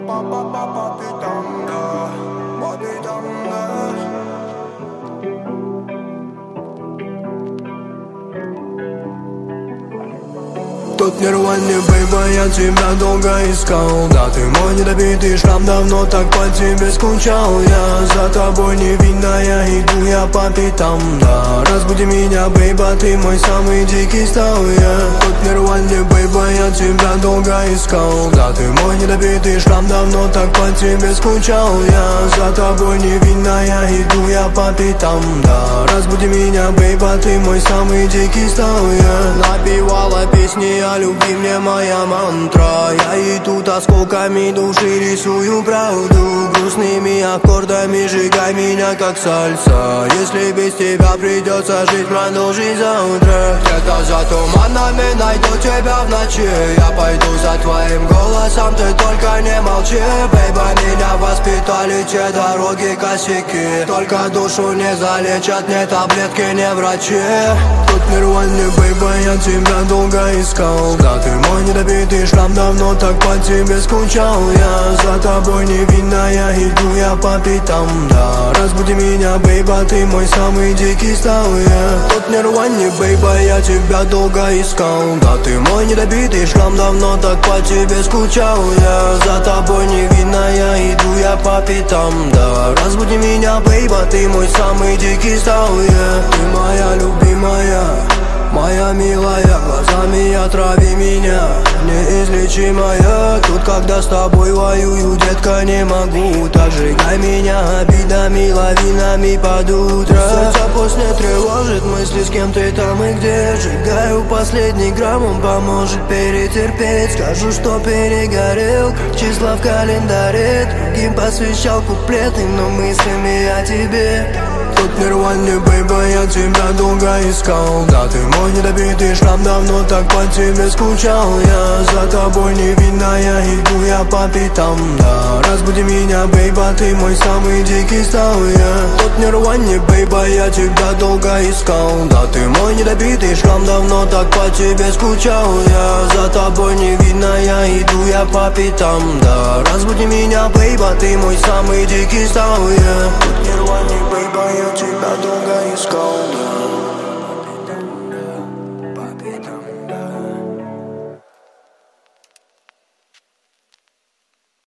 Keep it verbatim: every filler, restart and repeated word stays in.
Тут нервальный, бейба, я тебя долго искал. Да, ты мой недобитый шрам, давно так по тебе скучал. Я за тобой невинная, иду я по пятам. Да, разбуди меня, бейба, ты мой самый дикий стал. Я тут нервальный, бейба, я тебя долго искал. Да, ты мой недобитый шрам, давно так по тебе скучал. Я за тобой невинная, иду я по пятам. Да, разбуди меня, бейба, ты мой самый дикий стал. Я напевала песни о любви, мне моя мантра. Я иду осколками души, рисую правду. Грустными аккордами сжигай меня как сальса. Если без тебя придется жить, продолжи завтра. Где-то за туманами найду тебя в ночи. Я пойду за твоим голосом, ты только не молчи. Бейба, меня воспитали те дороги косяки. Только душу не залечат, не таблетки, не врачи. Тут нервальный, бейба, я тебя долго искал. Да, ты мой недобитый шрам, давно так по тебе скучал. Я за тобой невинная, иду я по пятам. Да, разбуди меня, бейба, ты мой самый дикий стал. Я тут нервальный, бейба, я тебя долго искал. Да, ты мой недобитый шрам, давно так по тебе скучал. Я за тобой невинная, иду я по пятам. Да, разбуди меня, бейба, ты мой самый дикий стал. Я ты моя любимая, моя милая, глазами отрави меня, неизлечимая. Тут, когда с тобой воюю, детка, не могу. Так сжигай меня обидами, лавинами под утро. Сердце после тревожит мысли, с кем ты там и где. Сжигаю последний грамм, он поможет перетерпеть. Скажу, что перегорел, как числа в календаре. Другим посвящал куплеты, но мыслями о тебе. Тут нервальный, бейба, я тебя долго искал. Да, ты мой недобитый шрам, давно так по тебе скучал. Я за тобой невинная, иду я по пятам. Да, разбуди меня, бейба, ты мой самый дикий стал. Я тут нервальный, бейба, я тебя долго искал. Да, ты мой недобитый шрам, давно так по тебе скучал. Я за тобой невинная, иду я по пятам. Да, разбуди меня, бейба, ты мой самый дикий стал. Я тут нервальный, бейба, я тебя долго искал, да.